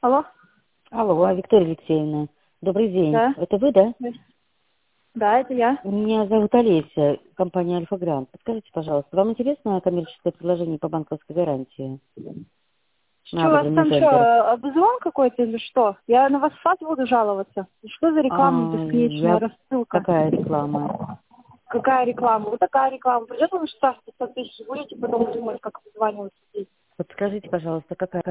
Алло? Алло, Виктория Алексеевна, добрый день. Да? Это вы, да? Да, это я. Меня зовут Олеся, компания Альфа-Грант. Подскажите, пожалуйста, вам интересно коммерческое предложение по банковской гарантии Что, на у вас выигранный там тендер? что, обзвон какой-то или что? Я на вас в ФАТ буду жаловаться. И что за реклама бесконечная, рассылка? Какая реклама? Какая реклама? Вот такая реклама. Придет вам штраф 500 тысяч, будете потом думать, как обзванивать людей. Подскажите, пожалуйста, какая